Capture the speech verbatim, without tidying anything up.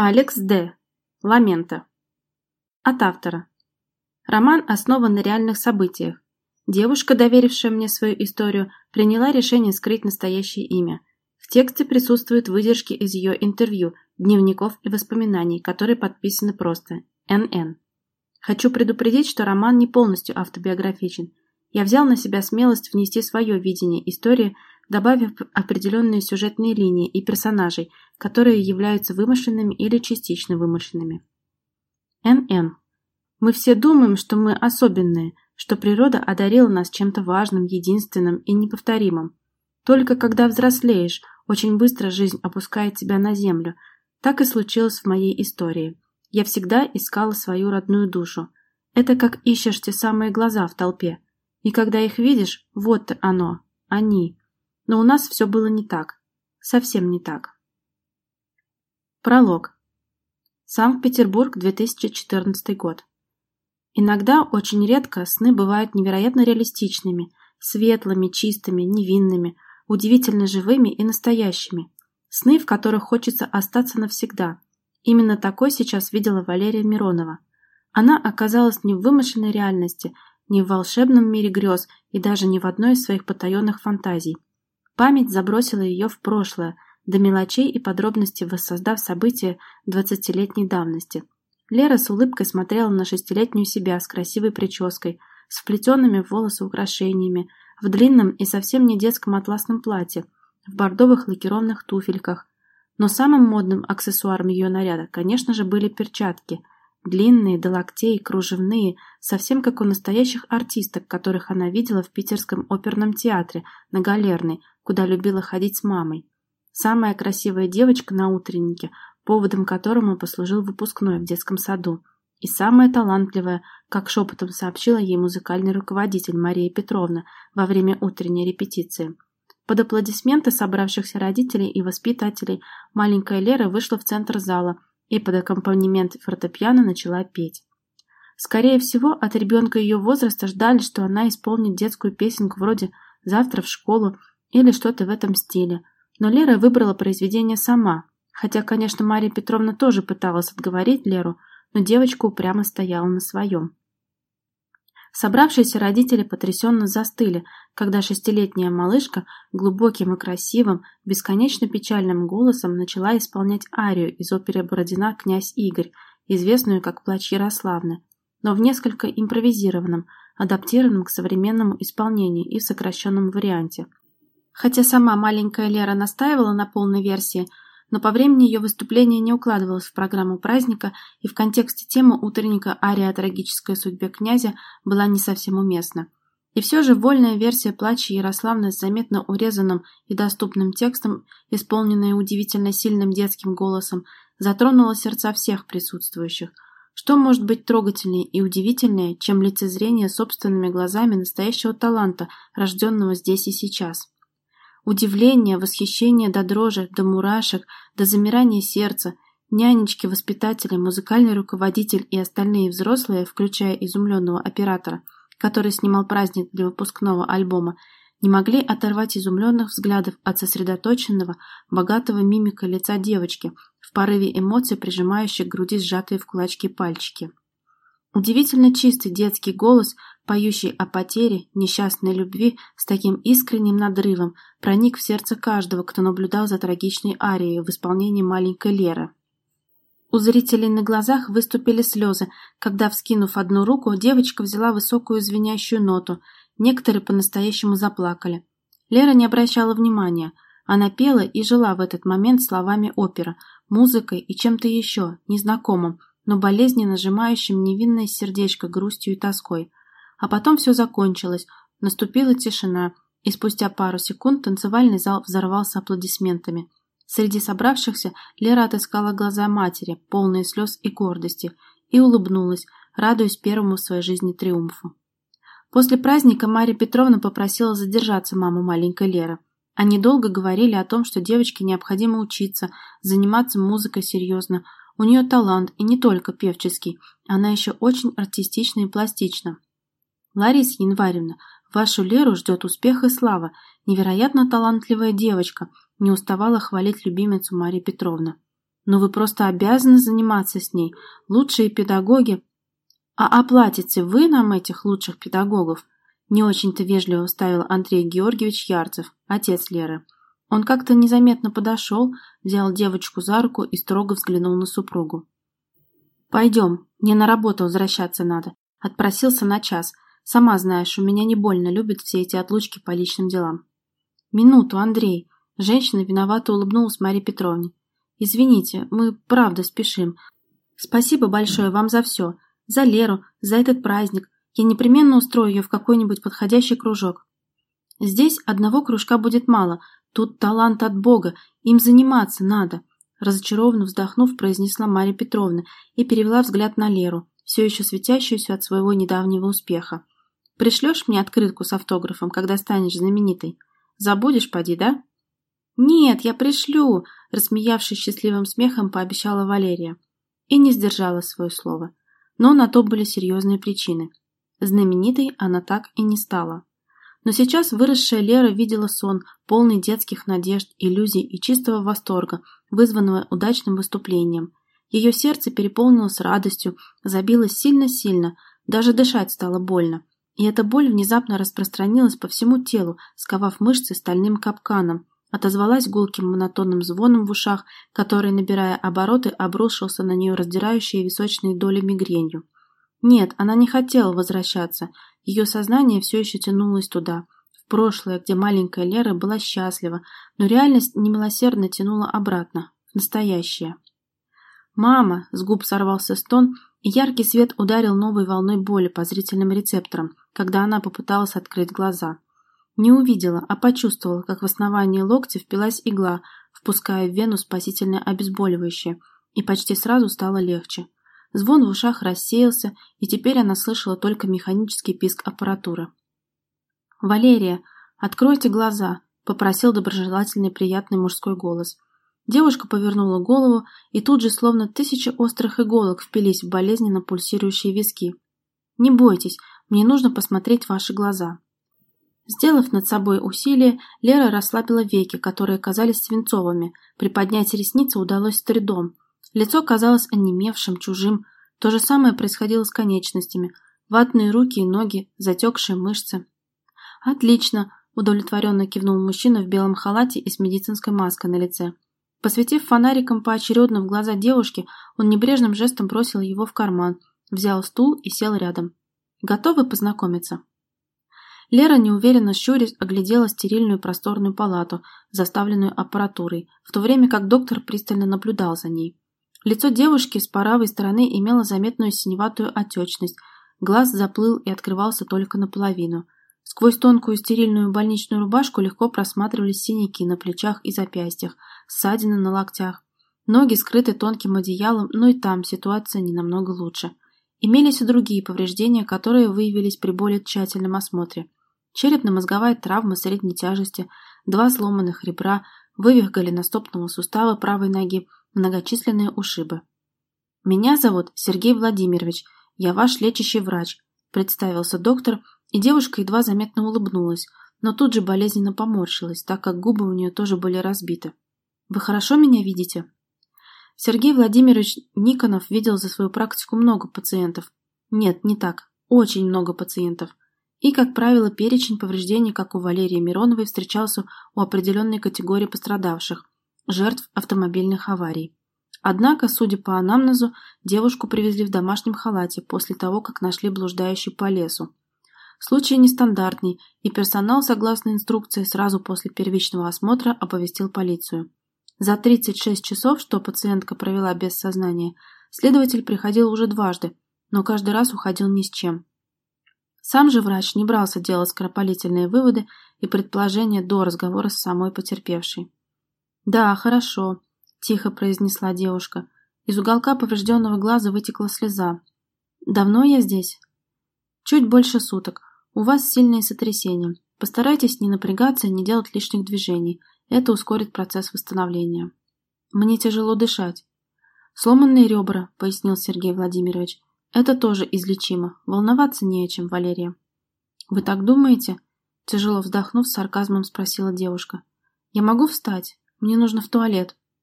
Алекс Д. Ламенто. От автора. Роман основан на реальных событиях. Девушка, доверившая мне свою историю, приняла решение скрыть настоящее имя. В тексте присутствуют выдержки из ее интервью, дневников и воспоминаний, которые подписаны просто Н Н. Хочу предупредить, что роман не полностью автобиографичен. Я взял на себя смелость внести свое видение истории, добавив определенные сюжетные линии и персонажей, которые являются вымышленными или частично вымышленными. Н Н. Мы все думаем, что мы особенные, что природа одарила нас чем-то важным, единственным и неповторимым. Только когда взрослеешь, очень быстро жизнь опускает тебя на землю. Так и случилось в моей истории. Я всегда искала свою родную душу. Это как ищешь те самые глаза в толпе. И когда их видишь, вот оно, они. Но у нас все было не так. Совсем не так. Пролог. Санкт-Петербург, две тысячи четырнадцатый год. Иногда, очень редко, сны бывают невероятно реалистичными, светлыми, чистыми, невинными, удивительно живыми и настоящими. Сны, в которых хочется остаться навсегда. Именно такой сейчас видела Валерия Миронова. Она оказалась не в вымышленной реальности, не в волшебном мире грез и даже не в одной из своих потаенных фантазий. Память забросила ее в прошлое, до мелочей и подробностей воссоздав события двадцатилетней давности. Лера с улыбкой смотрела на шестилетнюю себя с красивой прической, с вплетенными в волосы украшениями, в длинном и совсем не детском атласном платье, в бордовых лакированных туфельках. Но самым модным аксессуаром ее наряда, конечно же, были перчатки. Длинные, до локтей, кружевные, совсем как у настоящих артисток, которых она видела в Питерском оперном театре на Галерной, куда любила ходить с мамой. Самая красивая девочка на утреннике, поводом которому послужил выпускной в детском саду. И самая талантливая, как шепотом сообщила ей музыкальный руководитель Мария Петровна во время утренней репетиции. Под аплодисменты собравшихся родителей и воспитателей маленькая Лера вышла в центр зала и под аккомпанемент фортепиано начала петь. Скорее всего, от ребенка ее возраста ждали, что она исполнит детскую песенку вроде «Завтра в школу» или что-то в этом стиле. Но Лера выбрала произведение сама, хотя, конечно, Мария Петровна тоже пыталась отговорить Леру, но девочка упрямо стояла на своем. Собравшиеся родители потрясенно застыли, когда шестилетняя малышка глубоким и красивым, бесконечно печальным голосом начала исполнять арию из оперы Бородина «Князь Игорь», известную как «Плач Ярославны», но в несколько импровизированном, адаптированном к современному исполнению и в сокращенном варианте. Хотя сама маленькая Лера настаивала на полной версии, но по времени ее выступление не укладывалось в программу праздника, и в контексте темы утренника ария о трагической судьбе князя была не совсем уместна. И все же вольная версия «Плача Ярославны» с заметно урезанным и доступным текстом, исполненная удивительно сильным детским голосом, затронула сердца всех присутствующих. Что может быть трогательнее и удивительнее, чем лицезрение собственными глазами настоящего таланта, рожденного здесь и сейчас? Удивление, восхищение до дрожи, до мурашек, до замирания сердца, нянечки, воспитатели, музыкальный руководитель и остальные взрослые, включая изумленного оператора, который снимал праздник для выпускного альбома, не могли оторвать изумленных взглядов от сосредоточенного, богатого мимикой лица девочки, в порыве эмоций прижимающих к груди сжатые в кулачки пальчики. Удивительно чистый детский голос, поющий о потере, несчастной любви, с таким искренним надрывом, проник в сердце каждого, кто наблюдал за трагичной арией в исполнении маленькой Леры. У зрителей на глазах выступили слезы, когда, вскинув одну руку, девочка взяла высокую звенящую ноту. Некоторые по-настоящему заплакали. Лера не обращала внимания. Она пела и жила в этот момент словами оперы, музыкой и чем-то еще, незнакомым, но болезненно сжимающим невинное сердечко грустью и тоской. А потом все закончилось, наступила тишина, и спустя пару секунд танцевальный зал взорвался аплодисментами. Среди собравшихся Лера отыскала глаза матери, полные слез и гордости, и улыбнулась, радуясь первому в своей жизни триумфу. После праздника Мария Петровна попросила задержаться маму маленькой Леры. Они долго говорили о том, что девочке необходимо учиться, заниматься музыкой серьезно. У нее талант, и не только певческий, она еще очень артистична и пластична. «Лариса Январевна, вашу Леру ждет успех и слава, невероятно талантливая девочка», не уставала хвалить любимицу Мария Петровна. Но вы просто обязаны заниматься с ней. Лучшие педагоги... А оплатите вы нам этих лучших педагогов? Не очень-то вежливо вставил Андрей Георгиевич Ярцев, отец Леры. Он как-то незаметно подошел, взял девочку за руку и строго взглянул на супругу. «Пойдем, мне на работу возвращаться надо. Отпросился на час. Сама знаешь, у меня не больно любят все эти отлучки по личным делам». «Минуту, Андрей». Женщина виновато улыбнулась Марии Петровне. «Извините, мы правда спешим. Спасибо большое вам за все. За Леру, за этот праздник. Я непременно устрою ее в какой-нибудь подходящий кружок». «Здесь одного кружка будет мало. Тут талант от Бога. Им заниматься надо», – разочарованно вздохнув, произнесла Марья Петровна и перевела взгляд на Леру, все еще светящуюся от своего недавнего успеха. «Пришлешь мне открытку с автографом, когда станешь знаменитой? Забудешь, поди, да?» «Нет, я пришлю», – рассмеявшись счастливым смехом, пообещала Валерия. И не сдержала свое слово. Но на то были серьезные причины. Знаменитой она так и не стала. Но сейчас выросшая Лера видела сон, полный детских надежд, иллюзий и чистого восторга, вызванного удачным выступлением. Ее сердце переполнилось радостью, забилось сильно-сильно, даже дышать стало больно. И эта боль внезапно распространилась по всему телу, сковав мышцы стальным капканом, отозвалась гулким монотонным звоном в ушах, который, набирая обороты, обрушился на нее раздирающие височные доли мигренью. Нет, она не хотела возвращаться. Ее сознание все еще тянулось туда, в прошлое, где маленькая Лера была счастлива, но реальность немилосердно тянула обратно, в настоящее. «Мама!» – с губ сорвался стон, и яркий свет ударил новой волной боли по зрительным рецепторам, когда она попыталась открыть глаза. Не увидела, а почувствовала, как в основании локтя впилась игла, впуская в вену спасительное обезболивающее, и почти сразу стало легче. Звон в ушах рассеялся, и теперь она слышала только механический писк аппаратуры. «Валерия, откройте глаза!» – попросил доброжелательный приятный мужской голос. Девушка повернула голову, и тут же словно тысячи острых иголок впились в болезненно пульсирующие виски. «Не бойтесь, мне нужно посмотреть ваши глаза». Сделав над собой усилие, Лера расслабила веки, которые казались свинцовыми. Приподнять ресницы удалось с трудом. Лицо казалось онемевшим, чужим. То же самое происходило с конечностями. Ватные руки и ноги, затекшие мышцы. «Отлично!» – удовлетворенно кивнул мужчина в белом халате и с медицинской маской на лице. Посветив фонариком поочередно в глаза девушки, он небрежным жестом бросил его в карман, взял стул и сел рядом. «Готовы познакомиться?» Лера, неуверенно щурясь, оглядела стерильную просторную палату, заставленную аппаратурой, в то время как доктор пристально наблюдал за ней. Лицо девушки с правой стороны имело заметную синеватую отечность, глаз заплыл и открывался только наполовину. Сквозь тонкую стерильную больничную рубашку легко просматривались синяки на плечах и запястьях, ссадины на локтях. Ноги скрыты тонким одеялом, но и там ситуация не намного лучше. Имелись и другие повреждения, которые выявились при более тщательном осмотре. Черепно-мозговая травма средней тяжести, два сломанных ребра, вывих голеностопного сустава правой ноги, многочисленные ушибы. «Меня зовут Сергей Владимирович, я ваш лечащий врач», – представился доктор, и девушка едва заметно улыбнулась, но тут же болезненно поморщилась, так как губы у нее тоже были разбиты. «Вы хорошо меня видите?» Сергей Владимирович Никонов видел за свою практику много пациентов. Нет, не так, очень много пациентов. И, как правило, перечень повреждений, как у Валерии Мироновой, встречался у определенной категории пострадавших – жертв автомобильных аварий. Однако, судя по анамнезу, девушку привезли в домашнем халате после того, как нашли блуждающей по лесу. Случай нестандартный, и персонал, согласно инструкции, сразу после первичного осмотра оповестил полицию. За тридцать шесть часов, что пациентка провела без сознания, следователь приходил уже дважды, но каждый раз уходил ни с чем. Сам же врач не брался делать скоропалительные выводы и предположения до разговора с самой потерпевшей. «Да, хорошо», – тихо произнесла девушка. Из уголка поврежденного глаза вытекла слеза. «Давно я здесь?» «Чуть больше суток. У вас сильные сотрясения. Постарайтесь не напрягаться и не делать лишних движений. Это ускорит процесс восстановления». «Мне тяжело дышать». «Сломанные ребра», – пояснил Сергей Владимирович. «Это тоже излечимо. Волноваться не о чем, Валерия». «Вы так думаете?» – тяжело вздохнув, с сарказмом спросила девушка. «Я могу встать? Мне нужно в туалет».